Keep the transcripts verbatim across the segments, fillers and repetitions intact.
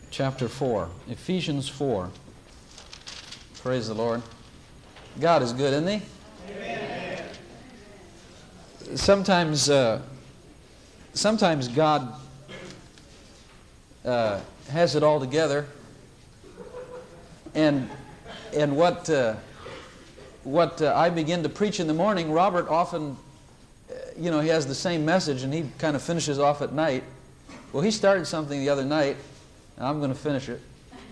chapter four. Ephesians four. Praise the Lord. God is good, isn't He? Amen. Sometimes, uh, sometimes God uh, has it all together, and and what uh, what uh, I begin to preach in the morning, Robert often, uh, you know, he has the same message, and he kind of finishes off at night. Well, he started something the other night, and I'm going to finish it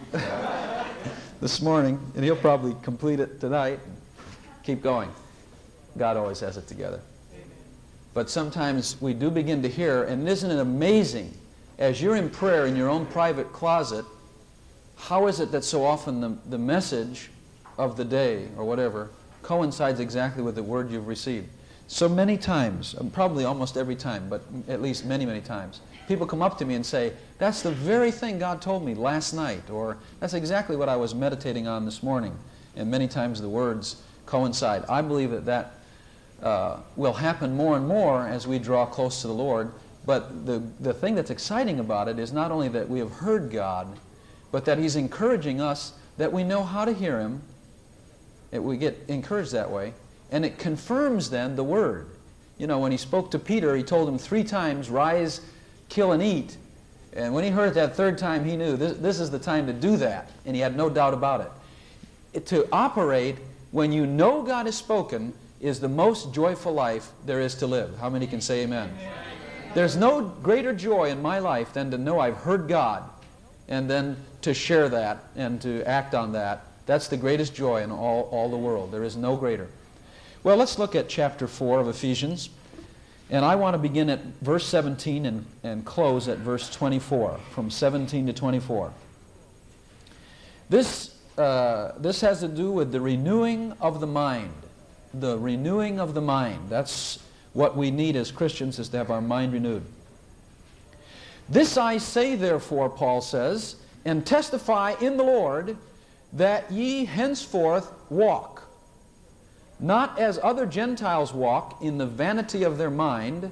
this morning, and he'll probably complete it tonight. Keep going. God always has it together. But sometimes we do begin to hear, and isn't it amazing, as you're in prayer in your own private closet, how is it that so often the, the message of the day, or whatever, coincides exactly with the word you've received? So many times, probably almost every time, but at least many, many times, people come up to me and say, that's the very thing God told me last night, or that's exactly what I was meditating on this morning. And many times the words coincide. I believe that that uh, will happen more and more as we draw close to the Lord. But the, the thing that's exciting about it is not only that we have heard God, but that He's encouraging us that we know how to hear Him. It, we get encouraged that way. And it confirms then the Word. You know, when He spoke to Peter, He told him three times, rise, kill, and eat. And when he heard it that third time, he knew this, this is the time to do that. And he had no doubt about it. It. To operate when you know God has spoken is the most joyful life there is to live. How many can say amen? Amen. There's no greater joy in my life than to know I've heard God, and then to share that and to act on that. That's the greatest joy in all, all the world. There is no greater. Well, let's look at chapter four of Ephesians. And I want to begin at verse seventeen and, and close at verse twenty-four, from seventeen to twenty-four. This, uh, this has to do with the renewing of the mind. The renewing of the mind. That's what we need as Christians, is to have our mind renewed. This I say, therefore, Paul says, and testify in the Lord, that ye henceforth walk, not as other Gentiles walk, in the vanity of their mind,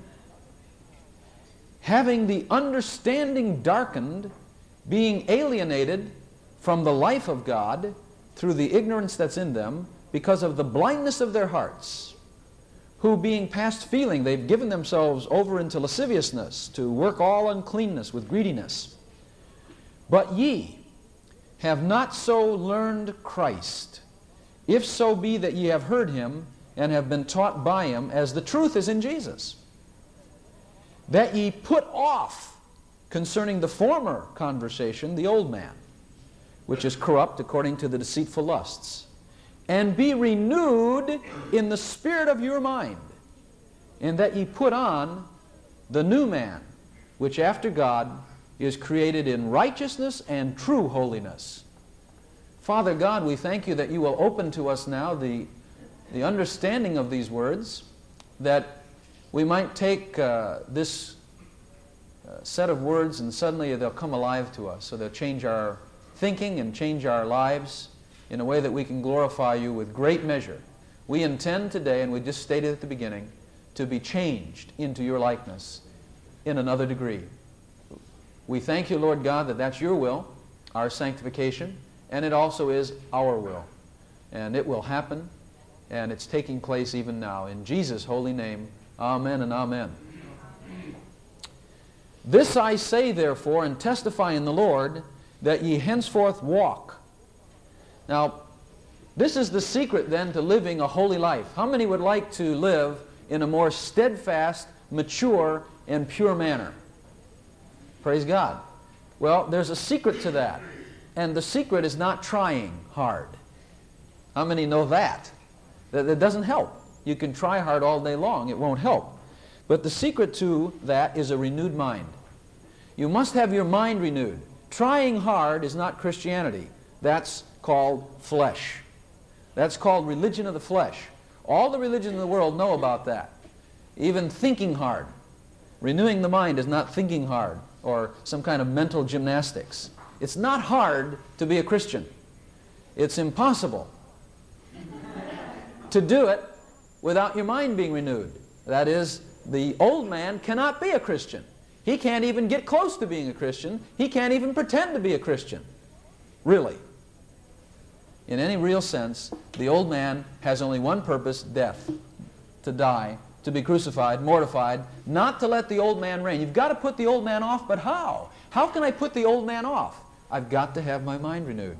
having the understanding darkened, being alienated from the life of God through the ignorance that's in them, because of the blindness of their hearts, who being past feeling, they've given themselves over into lasciviousness, to work all uncleanness with greediness. But ye have not so learned Christ, if so be that ye have heard Him, and have been taught by Him, as the truth is in Jesus, that ye put off concerning the former conversation the old man, which is corrupt according to the deceitful lusts, and be renewed in the spirit of your mind, and that ye put on the new man, which after God is created in righteousness and true holiness. Father God, we thank you that you will open to us now the, the understanding of these words, that we might take uh, this uh, set of words and suddenly they'll come alive to us. So they'll change our thinking and change our lives in a way that we can glorify you with great measure. We intend today, and we just stated at the beginning, to be changed into your likeness in another degree. We thank you, Lord God, that that's your will, our sanctification, and it also is our will. And it will happen, and it's taking place even now. In Jesus' holy name, amen and amen. This I say, therefore, and testify in the Lord, that ye henceforth walk. Now, this is the secret then to living a holy life. How many would like to live in a more steadfast, mature, and pure manner? Praise God. Well, there's a secret to that. And the secret is not trying hard. How many know that? That it doesn't help. You can try hard all day long. It won't help. But the secret to that is a renewed mind. You must have your mind renewed. Trying hard is not Christianity. That's called flesh. That's called religion of the flesh. All the religions in the world know about that. Even thinking hard. Renewing the mind is not thinking hard or some kind of mental gymnastics. It's not hard to be a Christian. It's impossible to do it without your mind being renewed. That is, the old man cannot be a Christian. He can't even get close to being a Christian. He can't even pretend to be a Christian. Really. In any real sense, the old man has only one purpose, death. To die, to be crucified, mortified, not to let the old man reign. You've got to put the old man off, but how? How can I put the old man off? I've got to have my mind renewed.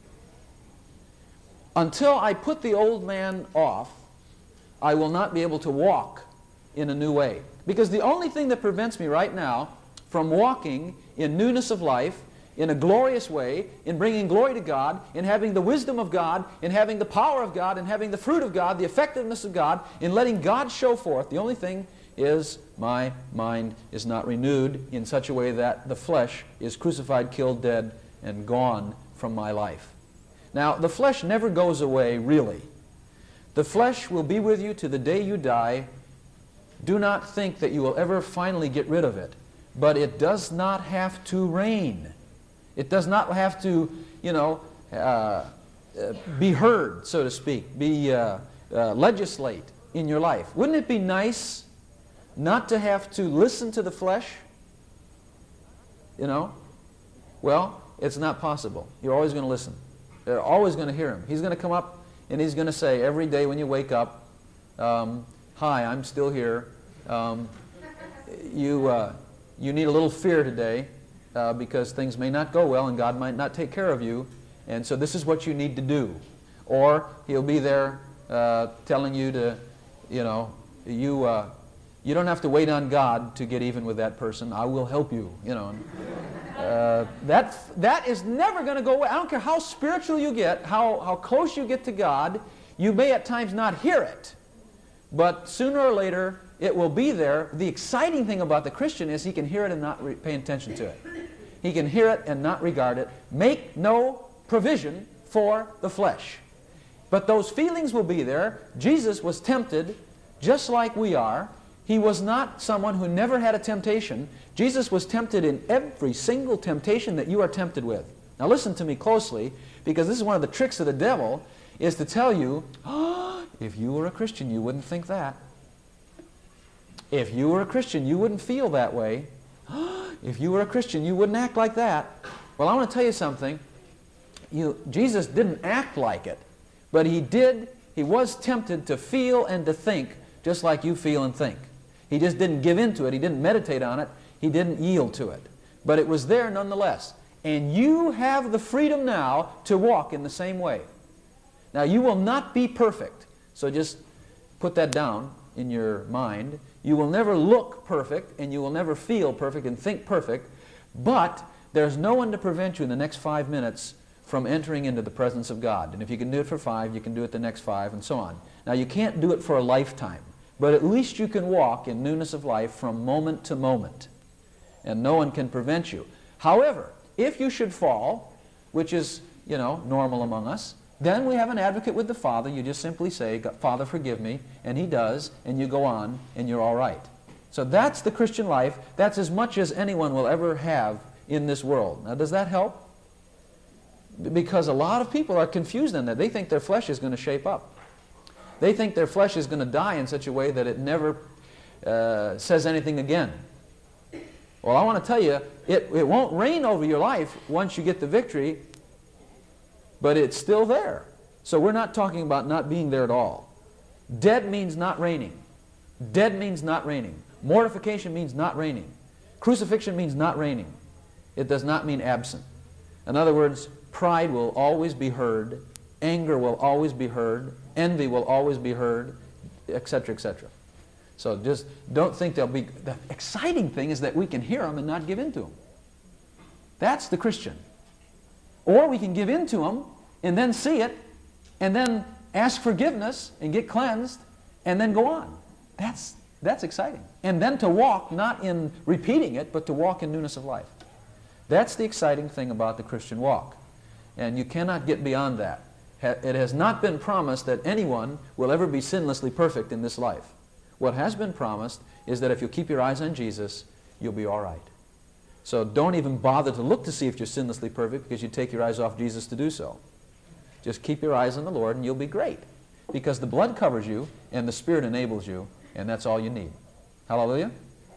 Until I put the old man off, I will not be able to walk in a new way. Because the only thing that prevents me right now from walking in newness of life, in a glorious way, in bringing glory to God, in having the wisdom of God, in having the power of God, in having the fruit of God, the effectiveness of God, in letting God show forth, the only thing is my mind is not renewed in such a way that the flesh is crucified, killed, dead, and gone from my life. Now, the flesh never goes away, really. The flesh will be with you to the day you die. Do not think that you will ever finally get rid of it. But it does not have to reign. It does not have to, you know, uh, uh, be heard, so to speak, be uh, uh, legislate in your life. Wouldn't it be nice not to have to listen to the flesh? You know? Well, it's not possible. You're always going to listen. You're always going to hear him. He's going to come up and he's going to say every day when you wake up, um, hi, I'm still here. Um, you, uh, you need a little fear today. Uh, because things may not go well and God might not take care of you, and so this is what you need to do. Or he'll be there uh, telling you to, you know, you uh, you don't have to wait on God to get even with that person. I will help you. You know, uh, that that is never going to go away. I don't care how spiritual you get, how how close you get to God. You may at times not hear it, but sooner or later it will be there. The exciting thing about the Christian is he can hear it and not re pay attention to it. He can hear it and not regard it. Make no provision for the flesh. But those feelings will be there. Jesus was tempted just like we are. He was not someone who never had a temptation. Jesus was tempted in every single temptation that you are tempted with. Now listen to me closely, because this is one of the tricks of the devil, is to tell you, oh, if you were a Christian, you wouldn't think that. If you were a Christian, you wouldn't feel that way. If you were a Christian, you wouldn't act like that. Well, I want to tell you something. You, Jesus didn't act like it, but he did, he was tempted to feel and to think just like you feel and think. He just didn't give in to it. He didn't meditate on it. He didn't yield to it. But it was there nonetheless. And you have the freedom now to walk in the same way. Now, you will not be perfect, so just put that down in your mind. You will never look perfect, and you will never feel perfect and think perfect, but there's no one to prevent you in the next five minutes from entering into the presence of God. And if you can do it for five, you can do it the next five, and so on. Now, you can't do it for a lifetime, but at least you can walk in newness of life from moment to moment, and no one can prevent you. However, if you should fall, which is, you know, normal among us, then we have an advocate with the Father. You just simply say, Father, forgive me, and He does, and you go on, and you're all right. So that's the Christian life. That's as much as anyone will ever have in this world. Now, does that help? Because a lot of people are confused in that. They think their flesh is going to shape up. They think their flesh is going to die in such a way that it never uh, says anything again. Well, I want to tell you, it, it won't reign over your life once you get the victory, but it's still there. So we're not talking about not being there at all. Dead means not reigning. Dead means not reigning. Mortification means not reigning. Crucifixion means not reigning. It does not mean absent. In other words, pride will always be heard, anger will always be heard, envy will always be heard, et cetera, et cetera. So just don't think there'll be... The exciting thing is that we can hear them and not give in to them. That's the Christian. Or we can give in to them and then see it and then ask forgiveness and get cleansed and then go on. That's, that's exciting. And then to walk, not in repeating it, but to walk in newness of life. That's the exciting thing about the Christian walk. And you cannot get beyond that. It has not been promised that anyone will ever be sinlessly perfect in this life. What has been promised is that if you keep your eyes on Jesus, you'll be all right. So don't even bother to look to see if you're sinlessly perfect, because you take your eyes off Jesus to do so. Just keep your eyes on the Lord and you'll be great. Because the blood covers you and the Spirit enables you, and that's all you need. Hallelujah?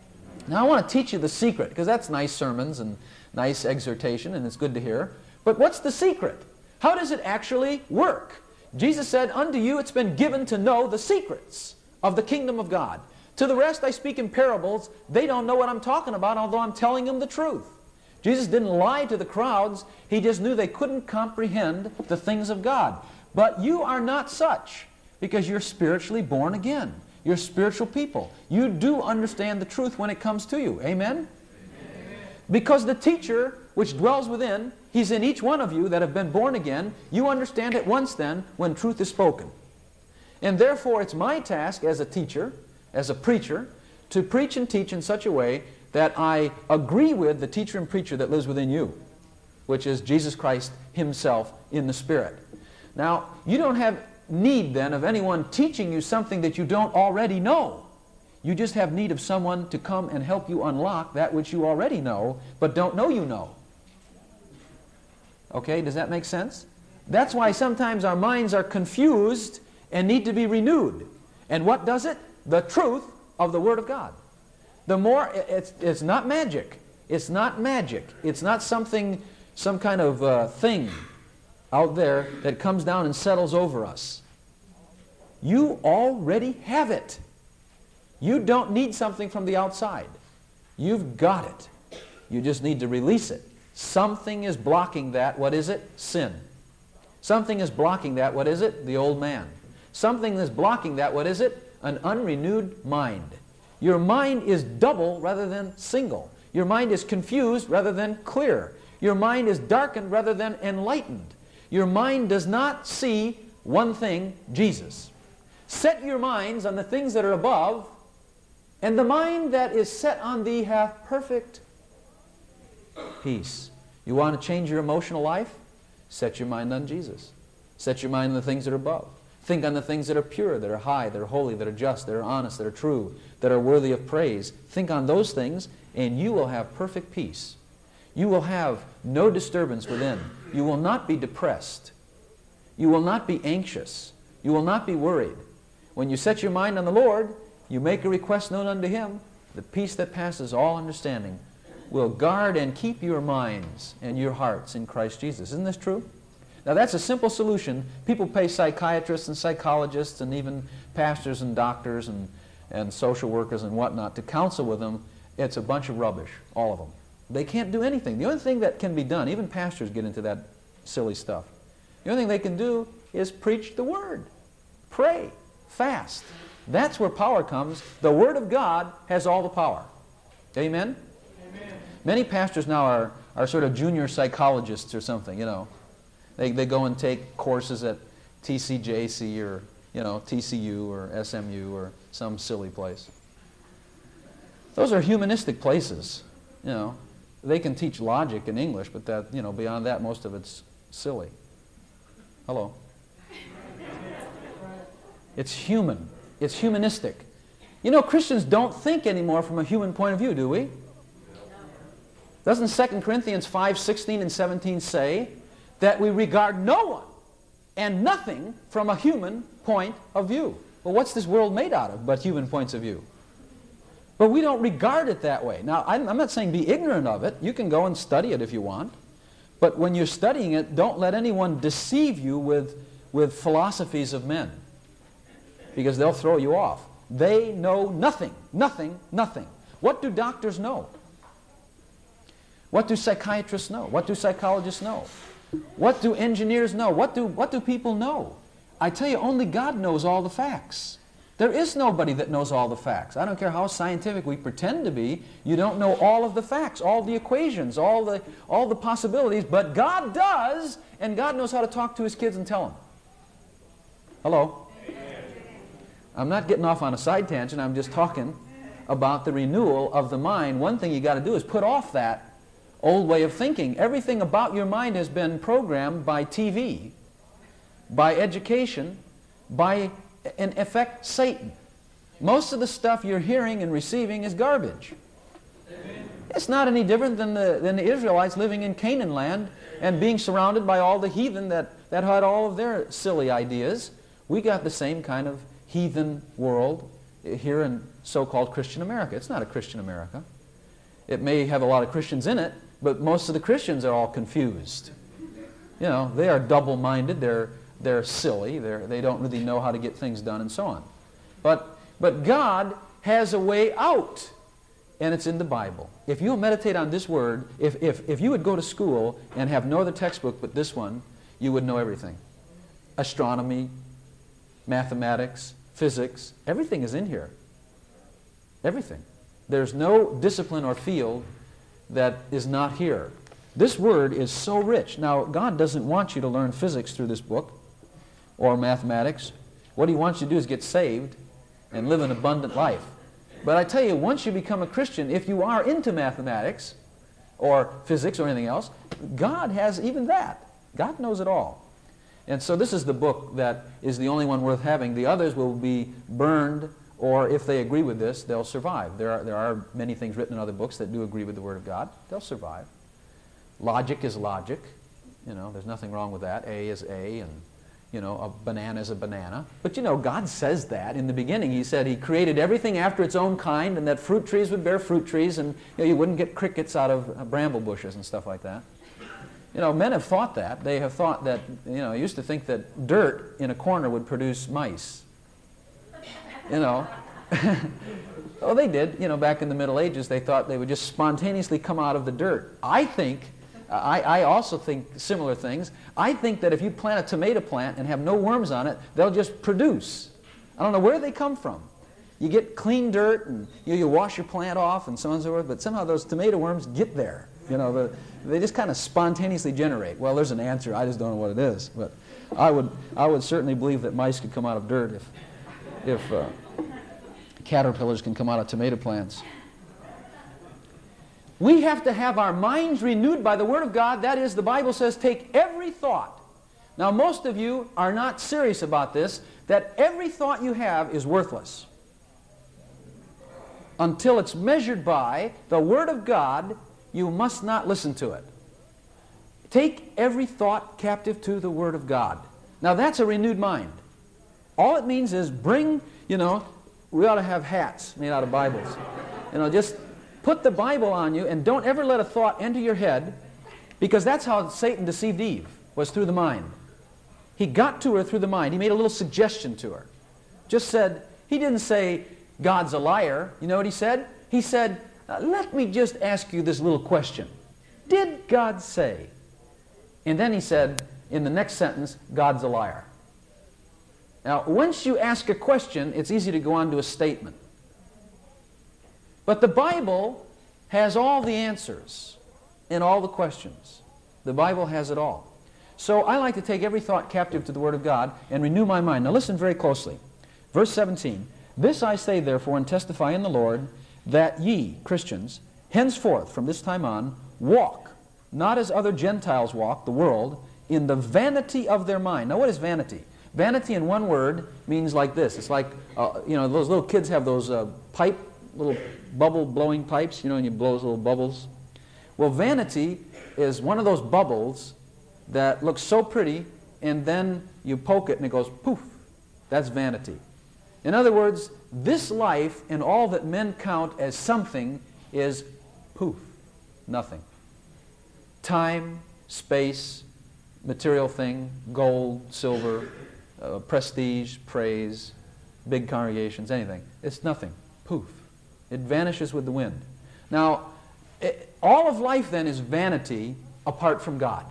Now I want to teach you the secret, because that's nice sermons and nice exhortation, and it's good to hear. But what's the secret? How does it actually work? Jesus said, unto you it's been given to know the secrets of the kingdom of God. To the rest I speak in parables. They don't know what I'm talking about, although I'm telling them the truth. Jesus didn't lie to the crowds. He just knew they couldn't comprehend the things of God. But you are not such, because you're spiritually born again. You're spiritual people. You do understand the truth when it comes to you. Amen? Amen? Because the teacher which dwells within, he's in each one of you that have been born again. You understand at once then when truth is spoken. And therefore it's my task as a teacher, as a preacher, to preach and teach in such a way that I agree with the teacher and preacher that lives within you, which is Jesus Christ Himself in the Spirit. Now, you don't have need then of anyone teaching you something that you don't already know. You just have need of someone to come and help you unlock that which you already know, but don't know you know. Okay, does that make sense? That's why sometimes our minds are confused and need to be renewed. And what does it? The truth of the Word of God. The more, it's, it's not magic. It's not magic. It's not something, some kind of uh, thing out there that comes down and settles over us. You already have it. You don't need something from the outside. You've got it. You just need to release it. Something is blocking that. What is it? Sin. Something is blocking that. What is it? The old man. Something is blocking that. What is it? An unrenewed mind. Your mind is double rather than single. Your mind is confused rather than clear. Your mind is darkened rather than enlightened. Your mind does not see one thing, Jesus. Set your minds on the things that are above, and the mind that is set on thee hath perfect peace. You want to change your emotional life? Set your mind on Jesus. Set your mind on the things that are above. Think on the things that are pure, that are high, that are holy, that are just, that are honest, that are true, that are worthy of praise. Think on those things, and you will have perfect peace. You will have no disturbance within. You will not be depressed. You will not be anxious. You will not be worried. When you set your mind on the Lord, you make a request known unto Him, the peace that passes all understanding will guard and keep your minds and your hearts in Christ Jesus. Isn't this true? Now that's a simple solution. People pay psychiatrists and psychologists and even pastors and doctors and, and social workers and whatnot to counsel with them. It's a bunch of rubbish, all of them. They can't do anything. The only thing that can be done, even pastors get into that silly stuff. The only thing they can do is preach the Word. Pray. Fast. That's where power comes. The Word of God has all the power. Amen? Amen. Many pastors now are, are sort of junior psychologists or something, you know. They, they go and take courses at T C J C or, you know, T C U or S M U or some silly place. Those are humanistic places, you know. They can teach logic in English, but that, you know, beyond that, most of it's silly. Hello. It's human. It's humanistic. You know, Christians don't think anymore from a human point of view, do we? Doesn't Second Corinthians five, sixteen and seventeen say that we regard no one and nothing from a human point of view? Well, what's this world made out of but human points of view? But we don't regard it that way. Now, I'm, I'm not saying be ignorant of it. You can go and study it if you want. But when you're studying it, don't let anyone deceive you with, with philosophies of men, because they'll throw you off. They know nothing, nothing, nothing. What do doctors know? What do psychiatrists know? What do psychologists know? What do engineers know? What do, what do people know? I tell you, only God knows all the facts. There is nobody that knows all the facts. I don't care how scientific we pretend to be. You don't know all of the facts, all the equations, all the, all the possibilities, but God does, and God knows how to talk to His kids and tell them. Hello? I'm not getting off on a side tangent. I'm just talking about the renewal of the mind. One thing you got to do is put off that old way of thinking. Everything about your mind has been programmed by T V, by education, by, in effect, Satan. Most of the stuff you're hearing and receiving is garbage. Amen. It's not any different than the, than the Israelites living in Canaan land and being surrounded by all the heathen that, that had all of their silly ideas. We got the same kind of heathen world here in so-called Christian America. It's not a Christian America. It may have a lot of Christians in it, but most of the Christians are all confused. You know, they are double-minded, they're, they're silly, they're, they don't really know how to get things done and so on. But, but God has a way out, and it's in the Bible. If you'll meditate on this word, if, if, if you would go to school and have no other textbook but this one, you would know everything. Astronomy, mathematics, physics, everything is in here. Everything. There's no discipline or field that is not here. This word is so rich. Now, God doesn't want you to learn physics through this book or mathematics. What He wants you to do is get saved and live an abundant life. But I tell you, once you become a Christian, if you are into mathematics or physics or anything else, God has even that. God knows it all. And so this is the book that is the only one worth having. The others will be burned, or if they agree with this, they'll survive. There are, there are many things written in other books that do agree with the Word of God. They'll survive. Logic is logic. You know, there's nothing wrong with that. A is A, and, you know, a banana is a banana. But, you know, God says that. In the beginning, He said He created everything after its own kind, and that fruit trees would bear fruit trees, and you know, you wouldn't get crickets out of uh, bramble bushes and stuff like that. You know, men have thought that. They have thought that, you know, used to think that dirt in a corner would produce mice. You know. Well, they did. You know, back in the Middle Ages, they thought they would just spontaneously come out of the dirt. I think, uh, I, I also think similar things. I think that if you plant a tomato plant and have no worms on it, they'll just produce. I don't know where they come from. You get clean dirt, and you, you wash your plant off, and so on and so forth, but somehow those tomato worms get there. You know, the, they just kind of spontaneously generate. Well, there's an answer. I just don't know what it is. But I would, I would certainly believe that mice could come out of dirt if, if uh, caterpillars can come out of tomato plants. We have to have our minds renewed by the Word of God. That is, the Bible says, take every thought. Now, most of you are not serious about this, that every thought you have is worthless until it's measured by the Word of God. You must not listen to it. Take every thought captive to the Word of God. Now that's a renewed mind. All it means is bring, you know, we ought to have hats made out of Bibles. You know, just put the Bible on you and don't ever let a thought enter your head, because that's how Satan deceived Eve, was through the mind. He got to her through the mind. He made a little suggestion to her. Just said, he didn't say, God's a liar. You know what he said? He said, Uh, let me just ask you this little question. Did God say? And then he said, in the next sentence, God's a liar. Now, once you ask a question, it's easy to go on to a statement. But the Bible has all the answers and all the questions. The Bible has it all. So I like to take every thought captive to the Word of God and renew my mind. Now listen very closely. Verse seventeen. This I say therefore and testify in the Lord, that ye, Christians, henceforth, from this time on, walk, not as other Gentiles walk, the world, in the vanity of their mind. Now what is vanity? Vanity in one word means like this. It's like, uh, you know, those little kids have those uh, pipe, little bubble-blowing pipes, you know, and you blow those little bubbles. Well, vanity is one of those bubbles that looks so pretty, and then you poke it and it goes poof. That's vanity. In other words, this life and all that men count as something is poof, nothing. Time, space, material thing, gold, silver, uh, prestige, praise, big congregations, anything. It's nothing. Poof. It vanishes with the wind. Now, it, all of life then is vanity apart from God.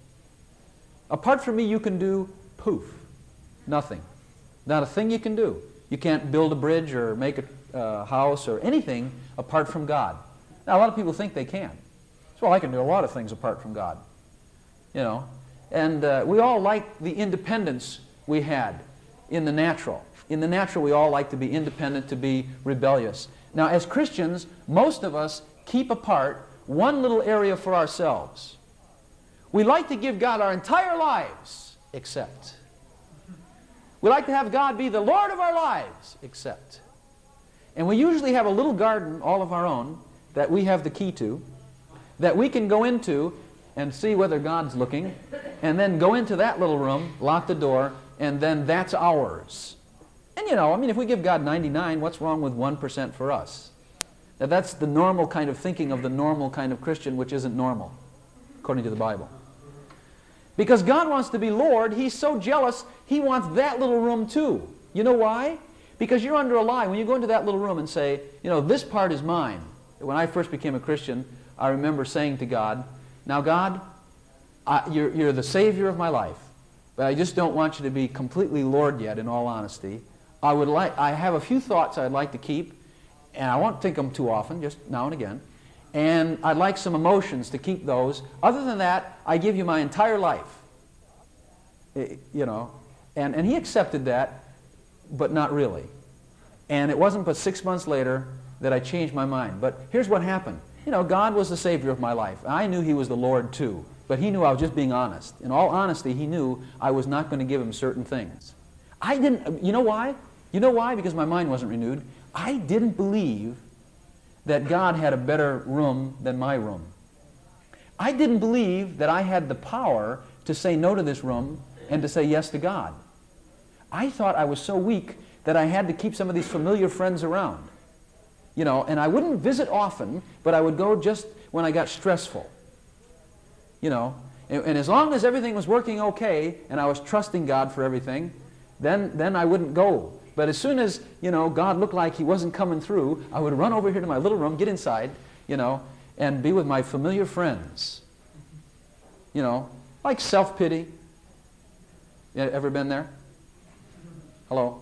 Apart from me, you can do poof, nothing. Not a thing you can do. You can't build a bridge or make a uh, house or anything apart from God. Now, a lot of people think they can. So, well, I can do a lot of things apart from God. You know, and uh, we all like the independence we had in the natural. In the natural, we all like to be independent, to be rebellious. Now, as Christians, most of us keep apart one little area for ourselves. We like to give God our entire lives, except. We like to have God be the Lord of our lives, except. And we usually have a little garden all of our own that we have the key to, that we can go into and see whether God's looking, and then go into that little room, lock the door, and then that's ours. And you know, I mean, if we give God ninety-nine, what's wrong with one percent for us? Now, that's the normal kind of thinking of the normal kind of Christian, which isn't normal, according to the Bible. Because God wants to be Lord, He's so jealous, He wants that little room too. You know why? Because you're under a lie. When you go into that little room and say, you know, this part is mine. When I first became a Christian, I remember saying to God, now God, I, you're, you're the Savior of my life, but I just don't want you to be completely Lord yet, in all honesty. I would like, I have a few thoughts I'd like to keep, and I won't think them too often, just now and again. And I'd like some emotions to keep those. Other than that, I give you my entire life. It, you know, and, and He accepted that, but not really. And it wasn't but six months later that I changed my mind. But here's what happened. You know, God was the Savior of my life. I knew He was the Lord too, but He knew I was just being honest. In all honesty, He knew I was not going to give Him certain things. I didn't, you know why? You know why? Because my mind wasn't renewed. I didn't believe that God had a better room than my room. I didn't believe that I had the power to say no to this room and to say yes to God. I thought I was so weak that I had to keep some of these familiar friends around. You know, and I wouldn't visit often, but I would go just when I got stressful. You know, and, and as long as everything was working okay and I was trusting God for everything, then, then I wouldn't go. But as soon as, you know, God looked like He wasn't coming through, I would run over here to my little room, get inside, you know, and be with my familiar friends. You know, like self-pity. You ever been there? Hello?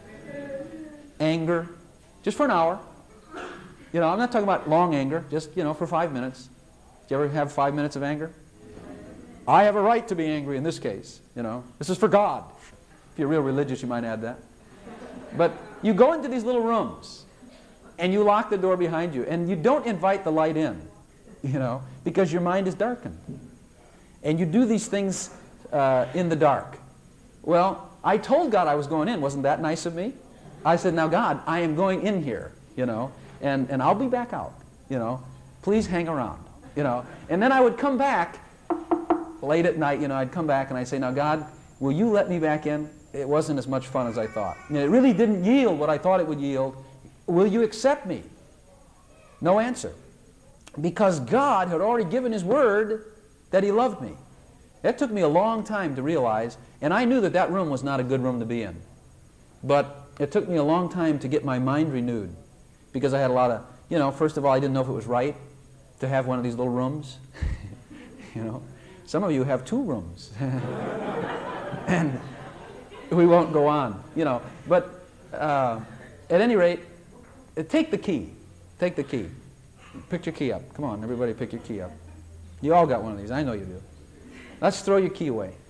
Anger. Just for an hour. You know, I'm not talking about long anger, just, you know, for five minutes. Did you ever have five minutes of anger? I have a right to be angry in this case, you know. This is for God. If you're real religious, you might add that. But you go into these little rooms, and you lock the door behind you, and you don't invite the light in, you know, because your mind is darkened. And you do these things uh, in the dark. Well, I told God I was going in. Wasn't that nice of me? I said, now God, I am going in here, you know, and, and I'll be back out, you know. Please hang around, you know. And then I would come back late at night, you know, I'd come back and I'd say, now God, will you let me back in? It wasn't as much fun as I thought. You know, it really didn't yield what I thought it would yield. Will you accept me? No answer. Because God had already given His word that He loved me. It took me a long time to realize, and I knew that that room was not a good room to be in. But it took me a long time to get my mind renewed, because I had a lot of, you know, first of all, I didn't know if it was right to have one of these little rooms. You know, some of you have two rooms. And we won't go on, you know. But uh, at any rate, uh, take the key. Take the key. Pick your key up. Come on, everybody pick your key up. You all got one of these. I know you do. Let's throw your key away.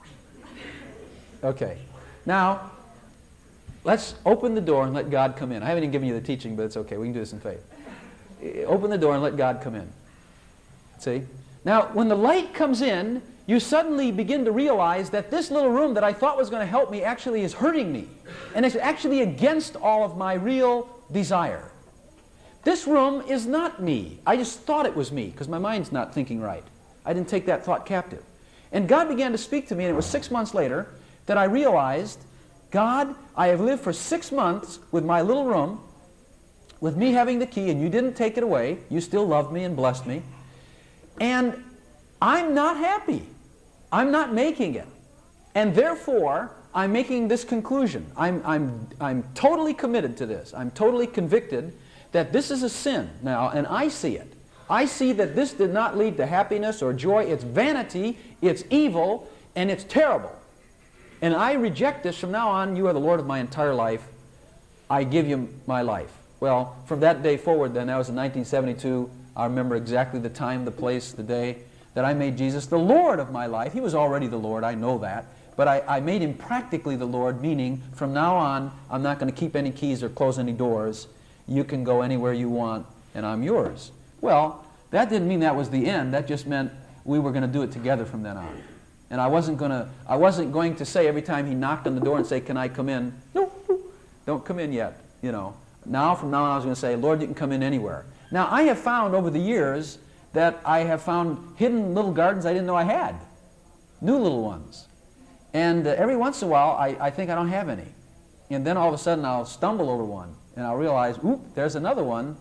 Okay. Now, let's open the door and let God come in. I haven't even given you the teaching, but it's okay. We can do this in faith. Open the door and let God come in. See? Now, when the light comes in, you suddenly begin to realize that this little room that I thought was going to help me actually is hurting me. And it's actually against all of my real desire. This room is not me. I just thought it was me because my mind's not thinking right. I didn't take that thought captive. And God began to speak to me, and it was six months later that I realized, God, I have lived for six months with my little room, with me having the key, and you didn't take it away. You still loved me and blessed me. And I'm not happy. I'm not making it. And therefore, I'm making this conclusion. I'm, I'm, I'm totally committed to this. I'm totally convicted that this is a sin now, and I see it. I see that this did not lead to happiness or joy. It's vanity, it's evil, and it's terrible. And I reject this. From now on, you are the Lord of my entire life. I give you my life. Well, from that day forward, then, that was in nineteen seventy-two. I remember exactly the time, the place, the day that I made Jesus the Lord of my life. He was already the Lord, I know that. But I, I made Him practically the Lord, meaning from now on, I'm not going to keep any keys or close any doors. You can go anywhere you want, and I'm yours. Well, that didn't mean that was the end. That just meant we were going to do it together from then on. And I wasn't going to, I wasn't going to say every time He knocked on the door and say, can I come in? No, no, don't come in yet, you know. Now, from now on, I was going to say, Lord, you can come in anywhere. Now, I have found over the years that I have found hidden little gardens I didn't know I had. New little ones. And uh, every once in a while, I, I think I don't have any. And then all of a sudden, I'll stumble over one. And I'll realize, oop, there's another one.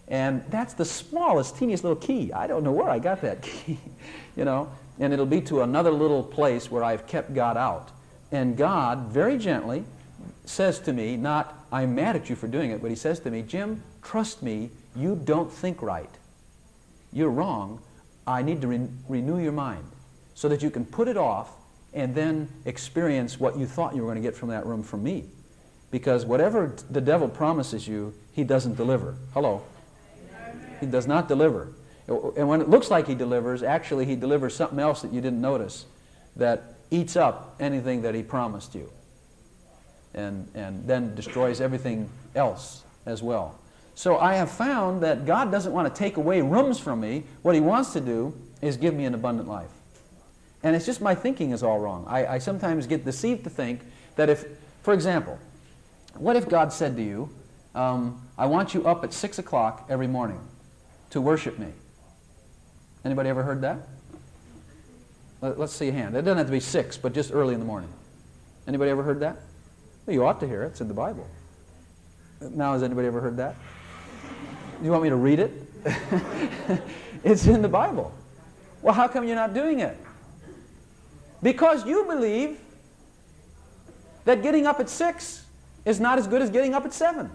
And that's the smallest, teeniest little key. I don't know where I got that key, you know. And it'll be to another little place where I've kept God out. And God, very gently, says to me, not, I'm mad at you for doing it, but he says to me, Jim, trust me, you don't think right. You're wrong. I need to re renew your mind so that you can put it off and then experience what you thought you were going to get from that room from me. Because whatever the devil promises you, he doesn't deliver. Hello? He does not deliver. And when it looks like he delivers, actually he delivers something else that you didn't notice that eats up anything that he promised you. And, and then destroys everything else as well. So I have found that God doesn't want to take away rooms from me. What he wants to do is give me an abundant life. And it's just my thinking is all wrong. I, I sometimes get deceived to think that if, for example, what if God said to you, um, I want you up at six o'clock every morning to worship me? Anybody ever heard that? Let's see a hand. It doesn't have to be six, but just early in the morning. Anybody ever heard that? Well, you ought to hear it. It's in the Bible. Now, has anybody ever heard that? You want me to read it? It's in the Bible. Well, how come you're not doing it? Because you believe that getting up at six is not as good as getting up at seven.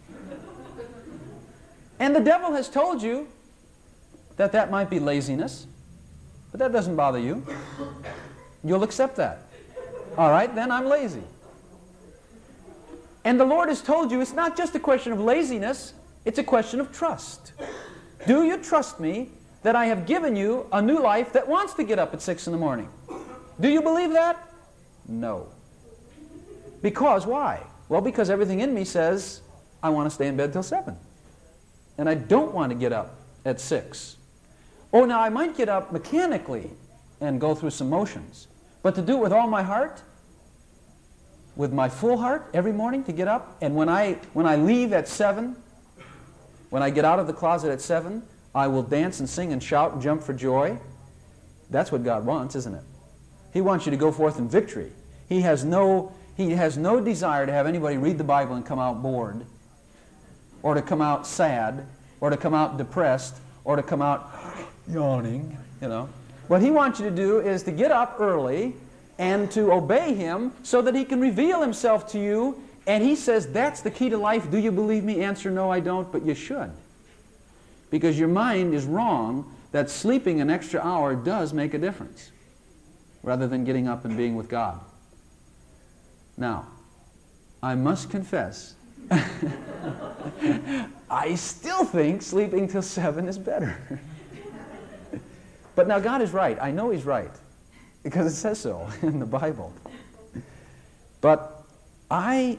And the devil has told you that that might be laziness, but that doesn't bother you. You'll accept that. All right, then I'm lazy. And the Lord has told you it's not just a question of laziness, it's a question of trust. Do you trust me that I have given you a new life that wants to get up at six in the morning? Do you believe that? No. Because why? Well, because everything in me says I want to stay in bed till seven. And I don't want to get up at six. Oh, now I might get up mechanically and go through some motions. But to do it with all my heart, with my full heart every morning to get up, and when I, when I leave at seven, when I get out of the closet at seven, I will dance and sing and shout and jump for joy. That's what God wants, isn't it? He wants you to go forth in victory. He has no, he has no desire to have anybody read the Bible and come out bored, or to come out sad, or to come out depressed, or to come out yawning, you know. What he wants you to do is to get up early and to obey him so that he can reveal himself to you. And he says, that's the key to life. Do you believe me? Answer, no, I don't, but you should. Because your mind is wrong that sleeping an extra hour does make a difference, rather than getting up and being with God. Now, I must confess, I still think sleeping till seven is better. But now God is right. I know he's right, because it says so in the Bible. But I,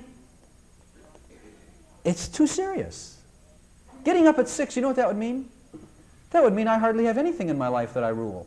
it's too serious. Getting up at six, you know what that would mean? That would mean I hardly have anything in my life that I rule.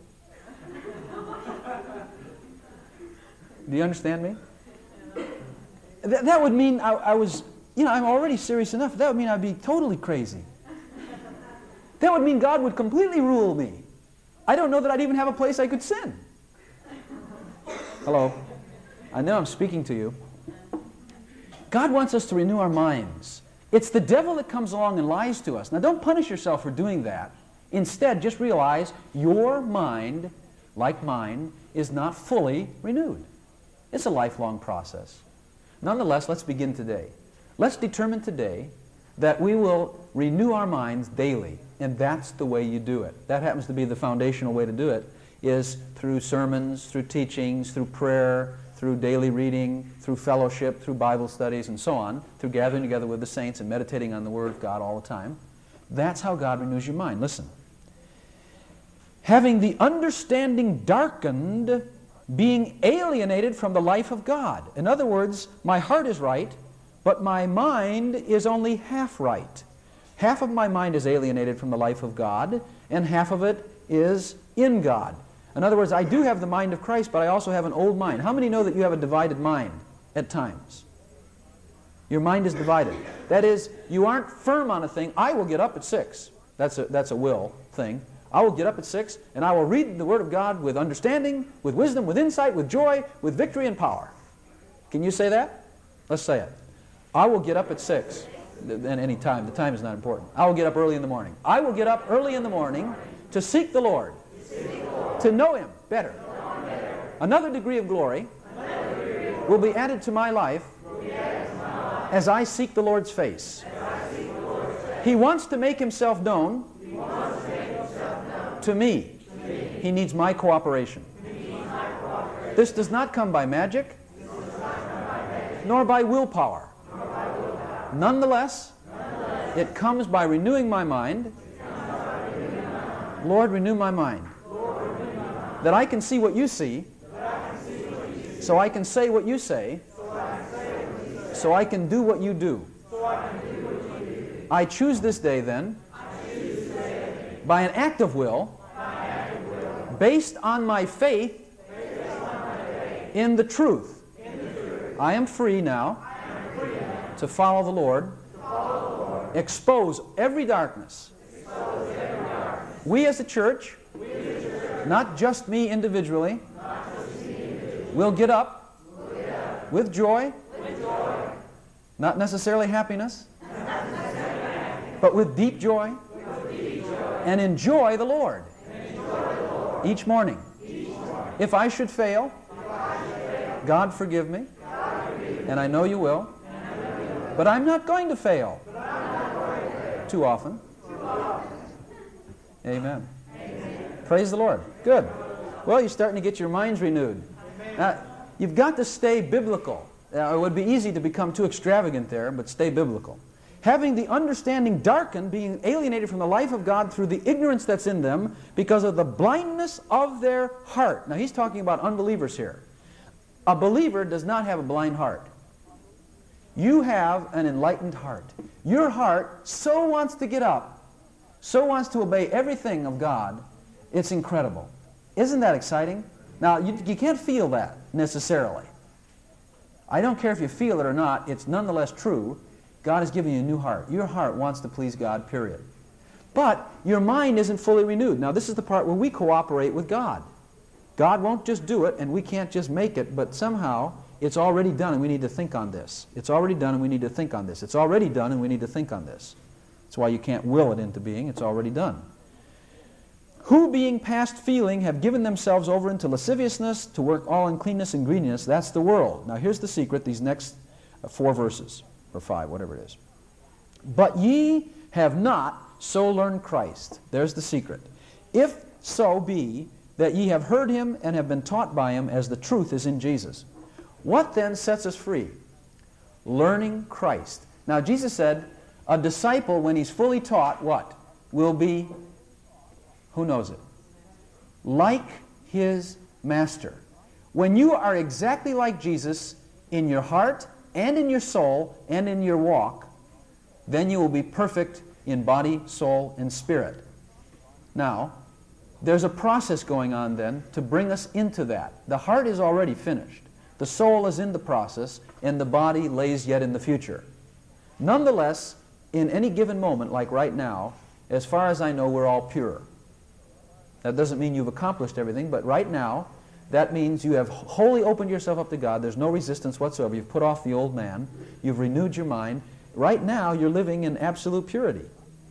Do you understand me? Th that would mean I, I was, you know, I'm already serious enough. That would mean I'd be totally crazy. That would mean God would completely rule me. I don't know that I'd even have a place I could sin. Hello. I know I'm speaking to you. God wants us to renew our minds. It's the devil that comes along and lies to us. Now, don't punish yourself for doing that. Instead, just realize your mind, like mine, is not fully renewed. It's a lifelong process. Nonetheless, let's begin today. Let's determine today that we will renew our minds daily, and that's the way you do it. That happens to be the foundational way to do it, is through sermons, through teachings, through prayer, through daily reading, through fellowship, through Bible studies, and so on, through gathering together with the saints and meditating on the Word of God all the time. That's how God renews your mind. Listen. Having the understanding darkened, being alienated from the life of God. In other words, my heart is right, but my mind is only half right. Half of my mind is alienated from the life of God, and half of it is in God. In other words, I do have the mind of Christ, but I also have an old mind. How many know that you have a divided mind at times? Your mind is divided. That is, you aren't firm on a thing. I will get up at six. That's a, that's a will thing. I will get up at six, and I will read the Word of God with understanding, with wisdom, with insight, with joy, with victory and power. Can you say that? Let's say it. I will get up at six. than any time. The time is not important. I will get up early in the morning. I will get up early in the morning to seek the Lord, to know Him better. Another degree of glory will be added to my life as I seek the Lord's face. He wants to make Himself known to me. He needs my cooperation. This does not come by magic, nor by willpower. Nonetheless, it comes by renewing my mind. Lord, renew my mind. That I can see what you see, so I can say what you say, so I can do what you do. I choose this day then, by an act of will, based on my faith in the truth. I am free now to follow the Lord, expose every darkness. We as a church, not just me individually, will get up with joy, not necessarily happiness, but with deep joy, and enjoy the Lord each morning. If I should fail, God forgive me, and I know you will, but I'm not going to fail too often. Amen. Praise the Lord. Good. Well, you're starting to get your minds renewed. Now, you've got to stay biblical. Uh, it would be easy to become too extravagant there, but stay biblical. Having the understanding darkened, being alienated from the life of God through the ignorance that's in them because of the blindness of their heart. Now, he's talking about unbelievers here. A believer does not have a blind heart. You have an enlightened heart. Your heart so wants to get up, so wants to obey everything of God, it's incredible. Isn't that exciting? Now, you, you can't feel that necessarily. I don't care if you feel it or not, it's nonetheless true. God has given you a new heart. Your heart wants to please God, period. But your mind isn't fully renewed. Now, this is the part where we cooperate with God. God won't just do it, and we can't just make it, but somehow it's already done, and we need to think on this. It's already done, and we need to think on this. It's already done, and we need to think on this. That's why you can't will it into being. It's already done. Who, being past feeling, have given themselves over into lasciviousness, to work all uncleanness and greediness. That's the world. Now, here's the secret, these next four verses, or five, whatever it is. But ye have not so learned Christ. There's the secret. If so be that ye have heard Him and have been taught by Him as the truth is in Jesus. What then sets us free? Learning Christ. Now, Jesus said, a disciple, when he's fully taught, what? Will be, who knows it? Like his master. When you are exactly like Jesus in your heart and in your soul and in your walk, then you will be perfect in body, soul, and spirit. Now, there's a process going on then to bring us into that. The heart is already finished. The soul is in the process, and the body lays yet in the future. Nonetheless, in any given moment, like right now, as far as I know, we're all pure. That doesn't mean you've accomplished everything, but right now, that means you have wholly opened yourself up to God. There's no resistance whatsoever. You've put off the old man. You've renewed your mind. Right now, you're living in absolute purity.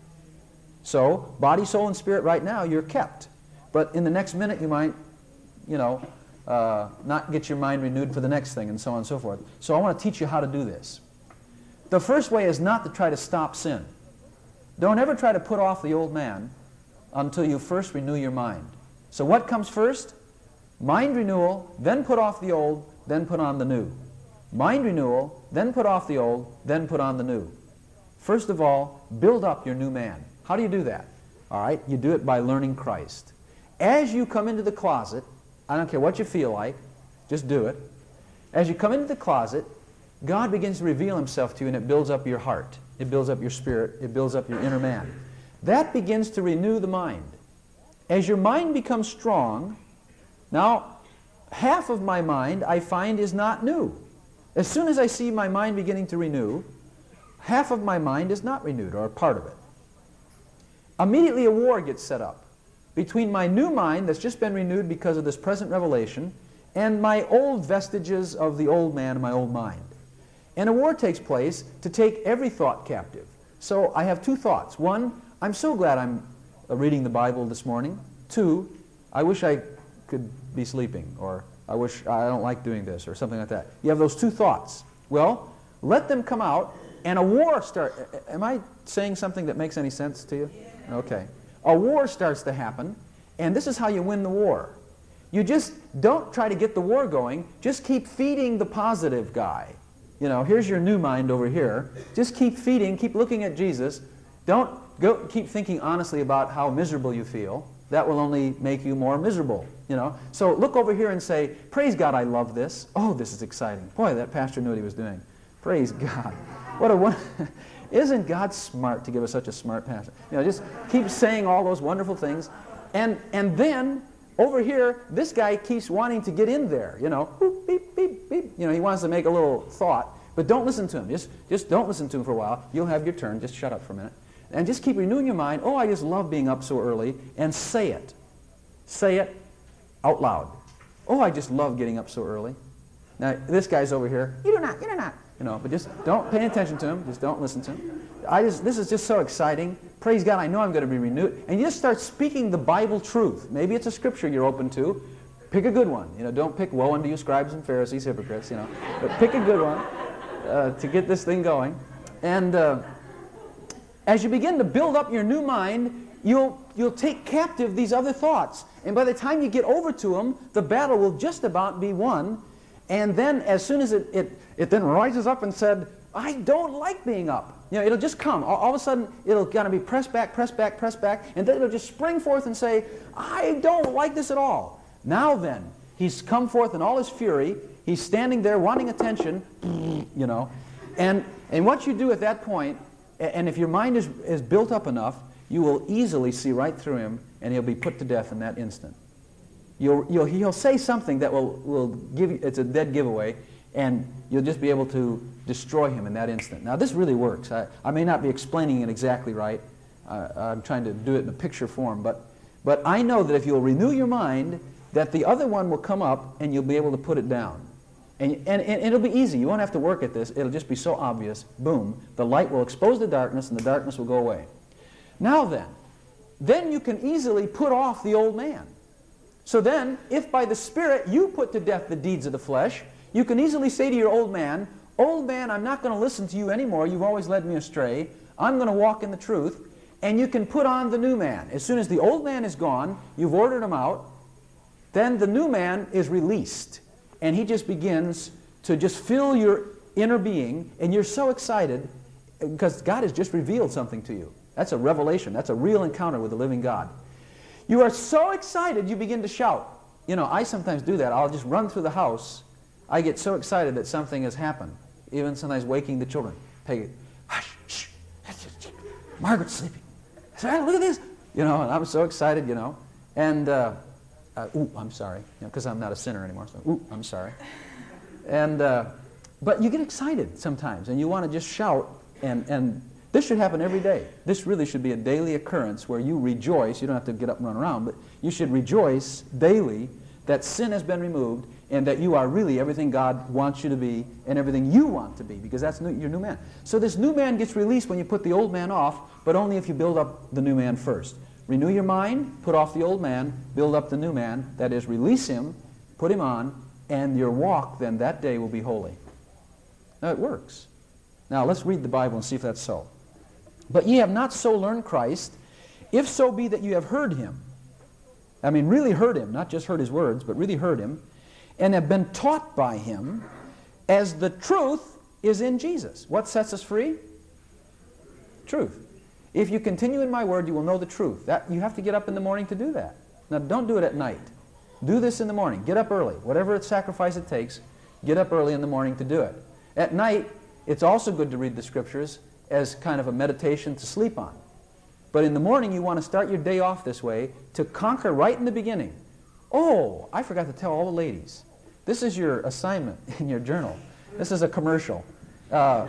So, body, soul, and spirit right now, you're kept. But in the next minute, you might, you know, uh, not get your mind renewed for the next thing, and so on and so forth. So I want to teach you how to do this. The first way is not to try to stop sin. Don't ever try to put off the old man until you first renew your mind. So what comes first? Mind renewal, then put off the old, then put on the new. Mind renewal, then put off the old, then put on the new. First of all, build up your new man. How do you do that? All right, you do it by learning Christ. As you come into the closet, I don't care what you feel like, just do it. As you come into the closet, God begins to reveal Himself to you, and it builds up your heart. It builds up your spirit. It builds up your inner man. That begins to renew the mind. As your mind becomes strong, now, half of my mind, I find, is not new. As soon as I see my mind beginning to renew, half of my mind is not renewed, or a part of it. Immediately a war gets set up between my new mind that's just been renewed because of this present revelation and my old vestiges of the old man and my old mind. And a war takes place to take every thought captive. So I have two thoughts. One, I'm so glad I'm uh, reading the Bible this morning. Two, I wish I could be sleeping, or I wish I don't like doing this, or something like that. You have those two thoughts. Well, let them come out, and a war start. Am I saying something that makes any sense to you? Okay. A war starts to happen, and this is how you win the war. You just don't try to get the war going. Just keep feeding the positive guy. You know, here's your new mind over here. Just keep feeding, keep looking at Jesus. Don't go keep thinking honestly about how miserable you feel. That will only make you more miserable, you know. So look over here and say, praise God, I love this. Oh, this is exciting. Boy, that pastor knew what he was doing. Praise God. What a one. Isn't God smart to give us such a smart pastor? You know, just keep saying all those wonderful things. And, and then over here, this guy keeps wanting to get in there, you know. Boop, beep, beep, beep. You know, he wants to make a little thought. But don't listen to him. Just, just don't listen to him for a while. You'll have your turn. Just shut up for a minute. And just keep renewing your mind. Oh, I just love being up so early. And say it. Say it out loud. Oh, I just love getting up so early. Now, this guy's over here. You do not. You do not. You know, but just don't pay attention to him. Just don't listen to him. I just, this is just so exciting. Praise God, I know I'm going to be renewed. And you just start speaking the Bible truth. Maybe it's a scripture you're open to. Pick a good one. You know, don't pick woe unto you scribes and Pharisees, hypocrites, you know. But pick a good one uh, to get this thing going. And uh, as you begin to build up your new mind, you'll, you'll take captive these other thoughts. And by the time you get over to them, the battle will just about be won. And then as soon as it, it, it then rises up and said, I don't like being up. You know, it'll just come. All, all of a sudden, it'll kind of be pressed back, pressed back, pressed back, and then it'll just spring forth and say, I don't like this at all. Now then, he's come forth in all his fury. He's standing there wanting attention, you know. And, and what you do at that point, and if your mind is, is built up enough, you will easily see right through him, and he'll be put to death in that instant. You'll, you'll, he'll say something that will, will give you, it's a dead giveaway, and you'll just be able to destroy him in that instant. Now, this really works. I, I may not be explaining it exactly right. Uh, I'm trying to do it in a picture form, but, but I know that if you'll renew your mind, that the other one will come up, and you'll be able to put it down. And, and, and it'll be easy. You won't have to work at this. It'll just be so obvious. Boom. The light will expose the darkness, and the darkness will go away. Now then, then you can easily put off the old man. So then, if by the Spirit you put to death the deeds of the flesh, you can easily say to your old man, old man, I'm not going to listen to you anymore. You've always led me astray. I'm going to walk in the truth. And you can put on the new man. As soon as the old man is gone, you've ordered him out, then the new man is released. And he just begins to just fill your inner being, and you're so excited because God has just revealed something to you. That's a revelation. That's a real encounter with the living God. You are so excited you begin to shout. You know, I sometimes do that. I'll just run through the house. I get so excited that something has happened. Even sometimes waking the children. Peggy, hush, shh, Margaret's sleeping. I said, hey, look at this. You know, and I'm so excited, you know. And, uh, uh, ooh, I'm sorry. You know, because I'm not a sinner anymore. So, ooh, I'm sorry. And, uh, but you get excited sometimes, and you want to just shout, and, and this should happen every day. This really should be a daily occurrence where you rejoice. You don't have to get up and run around, but you should rejoice daily that sin has been removed and that you are really everything God wants you to be and everything you want to be, because that's new, your new man. So this new man gets released when you put the old man off, but only if you build up the new man first. Renew your mind, put off the old man, build up the new man. That is, release him, put him on, and your walk then that day will be holy. Now it works. Now let's read the Bible and see if that's so. But ye have not so learned Christ, if so be that you have heard him. I mean, really heard him, not just heard his words, but really heard him, and have been taught by him, as the truth is in Jesus. What sets us free? Truth. If you continue in my word, you will know the truth. That, you have to get up in the morning to do that. Now, don't do it at night. Do this in the morning. Get up early. Whatever sacrifice it takes, get up early in the morning to do it. At night, it's also good to read the Scriptures as kind of a meditation to sleep on. But in the morning, you want to start your day off this way to conquer right in the beginning. Oh, I forgot to tell all the ladies. This is your assignment in your journal. This is a commercial. Uh,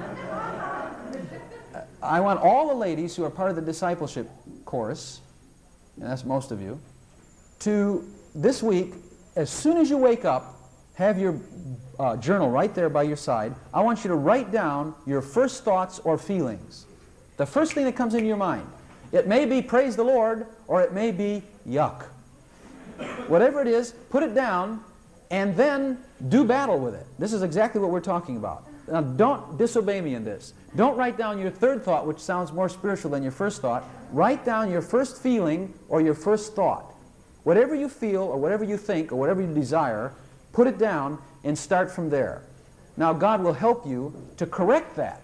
I want all the ladies who are part of the discipleship course, and that's most of you, to this week, as soon as you wake up, have your uh, journal right there by your side. I want you to write down your first thoughts or feelings. The first thing that comes into your mind. It may be praise the Lord, or it may be yuck. Whatever it is, put it down, and then do battle with it. This is exactly what we're talking about. Now, don't disobey me in this. Don't write down your third thought, which sounds more spiritual than your first thought. Write down your first feeling or your first thought. Whatever you feel or whatever you think or whatever you desire, put it down and start from there. Now, God will help you to correct that.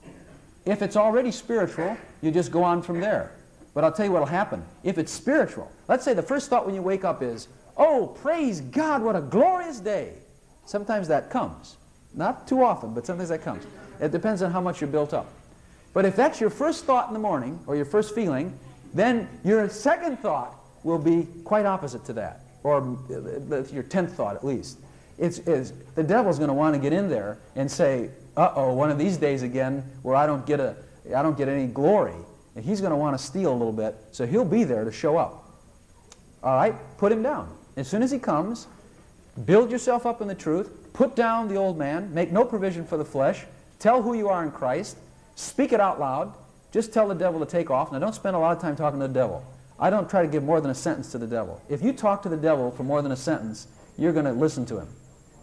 If it's already spiritual, you just go on from there. But I'll tell you what will happen. If it's spiritual, let's say the first thought when you wake up is, oh, praise God, what a glorious day. Sometimes that comes. Not too often, but sometimes that comes. It depends on how much you're built up. But if that's your first thought in the morning, or your first feeling, then your second thought will be quite opposite to that, or your tenth thought at least. It's, it's, the devil's going to want to get in there and say, uh-oh, one of these days again where I don't get, a, I don't get any glory. And he's going to want to steal a little bit, so he'll be there to show up. All right? Put him down. As soon as he comes, build yourself up in the truth, put down the old man, make no provision for the flesh, tell who you are in Christ, speak it out loud, just tell the devil to take off. Now, don't spend a lot of time talking to the devil. I don't try to give more than a sentence to the devil. If you talk to the devil for more than a sentence, you're going to listen to him.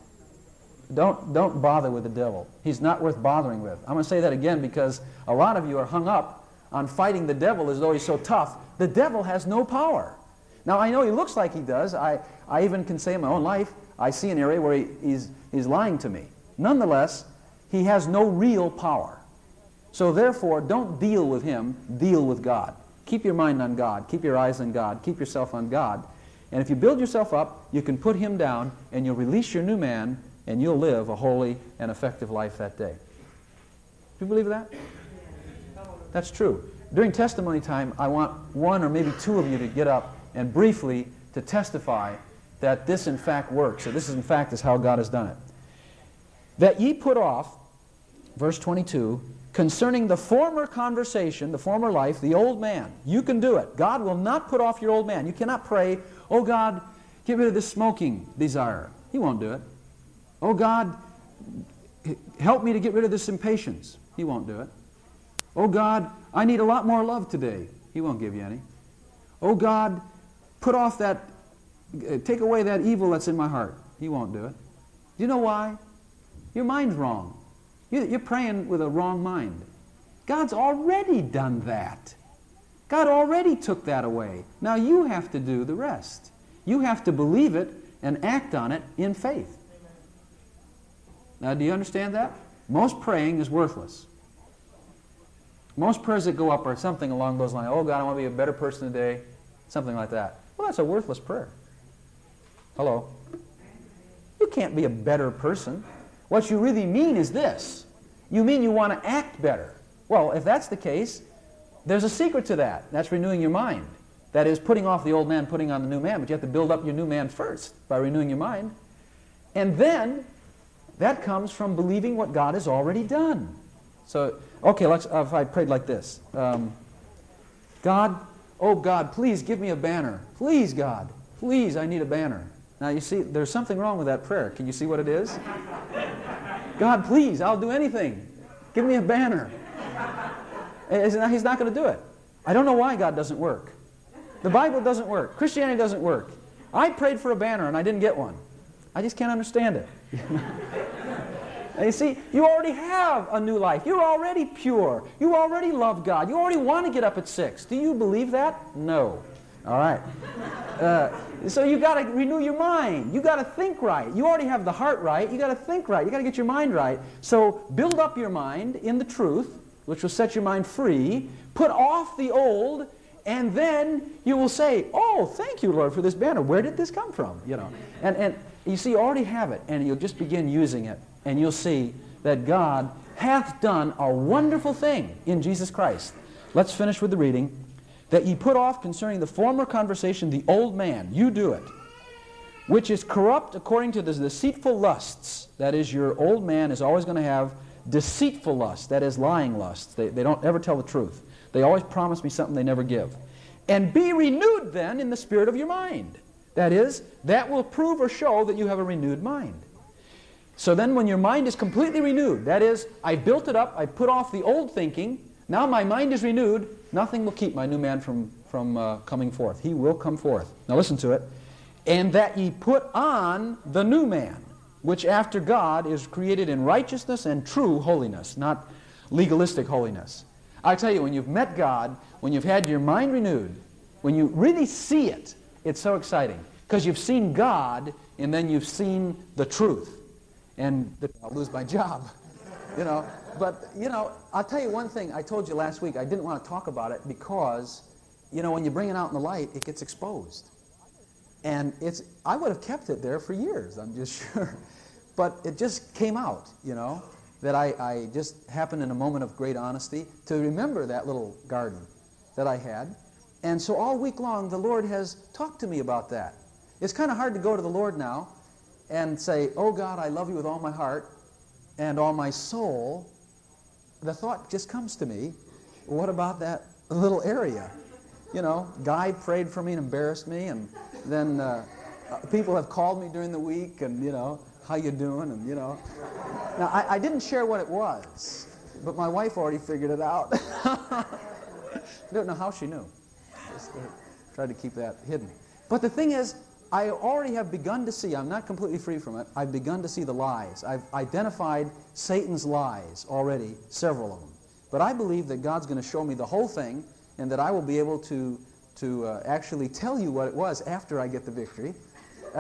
Don't, don't bother with the devil. He's not worth bothering with. I'm going to say that again because a lot of you are hung up on fighting the devil as though he's so tough. The devil has no power. Now, I know he looks like he does. I, I even can say in my own life, I see an area where he, he's, he's lying to me. Nonetheless, he has no real power. So therefore, don't deal with him, deal with God. Keep your mind on God. Keep your eyes on God. Keep yourself on God. And if you build yourself up, you can put him down, and you'll release your new man, and you'll live a holy and effective life that day. Do you believe that? That's true. During testimony time, I want one or maybe two of you to get up and briefly to testify that this in fact works, that this is in fact is how God has done it. That ye put off, verse twenty-two, concerning the former conversation, the former life, the old man. You can do it. God will not put off your old man. You cannot pray, oh God, get rid of this smoking desire. He won't do it. Oh God, help me to get rid of this impatience. He won't do it. Oh God, I need a lot more love today. He won't give you any. Oh God, put off that, uh, take away that evil that's in my heart. He won't do it. Do you know why? Your mind's wrong. You, you're praying with a wrong mind. God's already done that. God already took that away. Now you have to do the rest. You have to believe it and act on it in faith. Now, do you understand that? Most praying is worthless. Most prayers that go up are something along those lines. Oh, God, I want to be a better person today. Something like that. Well, that's a worthless prayer. Hello? You can't be a better person. What you really mean is this. You mean you want to act better. Well, if that's the case, there's a secret to that. That's renewing your mind. That is putting off the old man, putting on the new man. But you have to build up your new man first by renewing your mind. And then that comes from believing what God has already done. So, okay, let's, uh, if I prayed like this. Um, God, oh God, please give me a banner. Please, God, please, I need a banner. Now, you see, there's something wrong with that prayer. Can you see what it is? God, please, I'll do anything. Give me a banner. He's not going to do it. I don't know why God doesn't work. The Bible doesn't work. Christianity doesn't work. I prayed for a banner and I didn't get one. I just can't understand it. And you see, you already have a new life. You're already pure. You already love God. You already want to get up at six. Do you believe that? No. All right. Uh, so you got to renew your mind. You got to think right. You already have the heart right. You got to think right. You got to get your mind right. So build up your mind in the truth, which will set your mind free. Put off the old, and then you will say, "Oh, thank you, Lord, for this banner. Where did this come from?" You know. And and you see, you already have it, and you'll just begin using it. And you'll see that God hath done a wonderful thing in Jesus Christ. Let's finish with the reading. That ye put off concerning the former conversation the old man, you do it, which is corrupt according to the deceitful lusts. That is, your old man is always going to have deceitful lusts, that is, lying lusts. They, they don't ever tell the truth. They always promise me something they never give. And be renewed then in the spirit of your mind. That is, that will prove or show that you have a renewed mind. So then when your mind is completely renewed, that is, I built it up, I put off the old thinking, now my mind is renewed, nothing will keep my new man from, from uh, coming forth. He will come forth. Now listen to it. And that ye put on the new man, which after God is created in righteousness and true holiness, not legalistic holiness. I tell you, when you've met God, when you've had your mind renewed, when you really see it, it's so exciting. Because you've seen God, and then you've seen the truth. And the, I'll lose my job, you know. But, you know, I'll tell you one thing. I told you last week I didn't want to talk about it because, you know, when you bring it out in the light, it gets exposed. And it's, I would have kept it there for years, I'm just sure. But it just came out, you know, that I, I just happened in a moment of great honesty to remember that little garden that I had. And so all week long, the Lord has talked to me about that. It's kind of hard to go to the Lord now and say, oh God, I love you with all my heart and all my soul. The thought just comes to me, what about that little area? You know, Guy prayed for me and embarrassed me, and then uh, uh, people have called me during the week and, you know, how you doing? And, you know. Now, I, I didn't share what it was, but my wife already figured it out. I don't know how she knew. Just uh, tried to keep that hidden. But the thing is, I already have begun to see, I'm not completely free from it, I've begun to see the lies. I've identified Satan's lies already, several of them. But I believe that God's going to show me the whole thing, and that I will be able to, to uh, actually tell you what it was after I get the victory. Uh,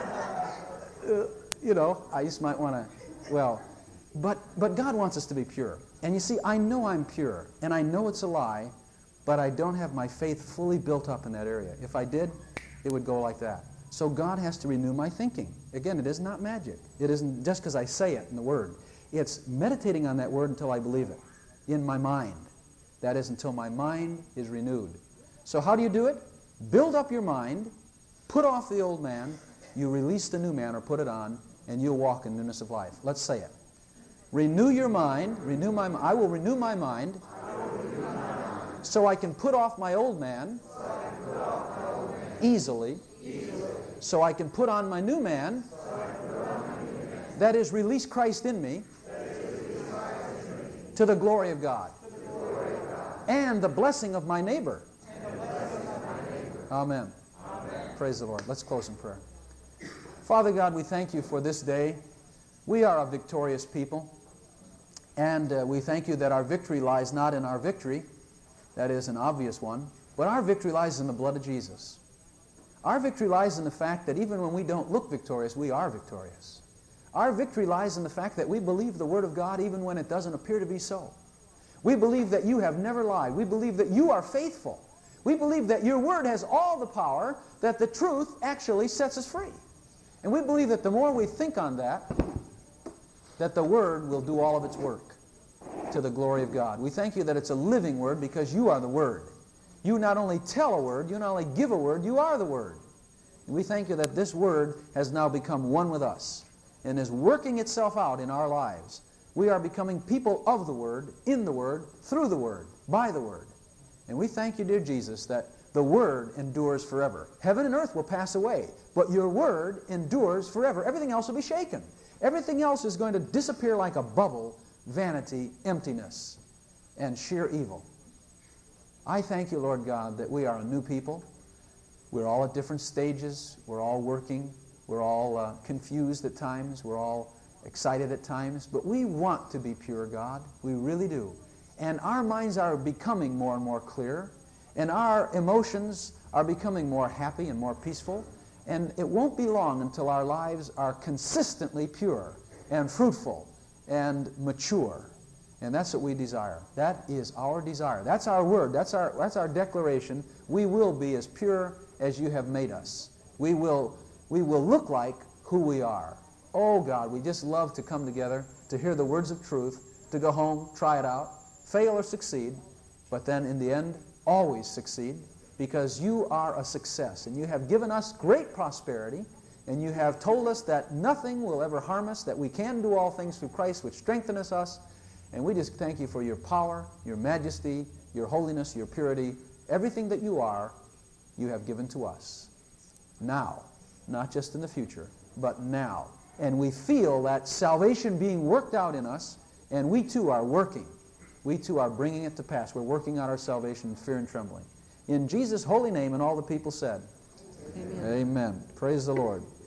uh, you know, I just might want to, well, but, but God wants us to be pure. And you see, I know I'm pure, and I know it's a lie, but I don't have my faith fully built up in that area. If I did, it would go like that. So God has to renew my thinking. Again, it is not magic. It isn't just because I say it in the Word. It's meditating on that Word until I believe it in my mind. That is, until my mind is renewed. So how do you do it? Build up your mind, put off the old man, you release the new man or put it on, and you'll walk in newness of life. Let's say it. Renew your mind, renew my I will renew my mind, renew my mind so I can put off my old man, so old man easily, easily, so I can put on my new man, so my new man that is, release Christ in me, Christ in me to the glory of God. And the blessing of my neighbor. Of my neighbor. Amen. Amen. Praise the Lord. Let's close in prayer. Father God, we thank you for this day. We are a victorious people. And uh, we thank you that our victory lies not in our victory. That is an obvious one. But our victory lies in the blood of Jesus. Our victory lies in the fact that even when we don't look victorious, we are victorious. Our victory lies in the fact that we believe the Word of God even when it doesn't appear to be so. We believe that you have never lied. We believe that you are faithful. We believe that your Word has all the power, that the truth actually sets us free. And we believe that the more we think on that, that the Word will do all of its work to the glory of God. We thank you that it's a living Word because you are the Word. You not only tell a word, you not only give a word, you are the Word. And we thank you that this Word has now become one with us and is working itself out in our lives. We are becoming people of the Word, in the Word, through the Word, by the Word. And we thank you, dear Jesus, that the Word endures forever. Heaven and earth will pass away, but your Word endures forever. Everything else will be shaken. Everything else is going to disappear like a bubble, vanity, emptiness, and sheer evil. I thank you, Lord God, that we are a new people. We're all at different stages. We're all working. We're all uh, confused at times. We're all excited at times, but we want to be pure, God. We really do. And our minds are becoming more and more clear, and our emotions are becoming more happy and more peaceful, and it won't be long until our lives are consistently pure and fruitful and mature. And that's what we desire. That is our desire. That's our word. That's our, that's our declaration. We will be as pure as you have made us. We will, we will look like who we are. Oh, God, we just love to come together, to hear the words of truth, to go home, try it out, fail or succeed, but then in the end, always succeed, because you are a success, and you have given us great prosperity, and you have told us that nothing will ever harm us, that we can do all things through Christ, which strengtheneth us, and we just thank you for your power, your majesty, your holiness, your purity. Everything that you are, you have given to us. Now, not just in the future, but now. and we feel that salvation being worked out in us, and we too are working. We too are bringing it to pass. We're working out our salvation in fear and trembling. In Jesus' holy name, and all the people said, Amen. Amen. Praise the Lord.